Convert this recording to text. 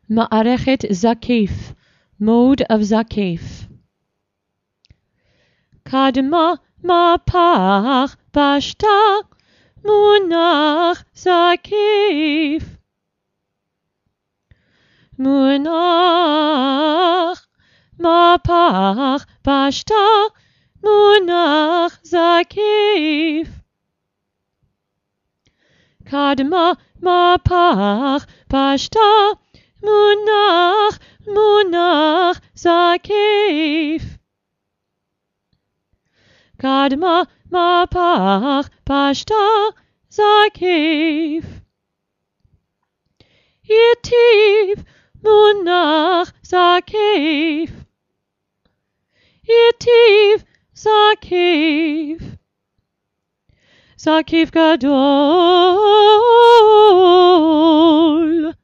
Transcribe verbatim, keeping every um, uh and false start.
Ma'arechet Zakif, mode of Zakif. Kadma mapach bashta munach Zakif. Munach mapach bashta munach Zakif. Kadma mapach bashta munach munach Zakif. Kadma mapach bashta Zakif. Yitiv munach Zakif. Yitiv Zakif. Zakif gadol.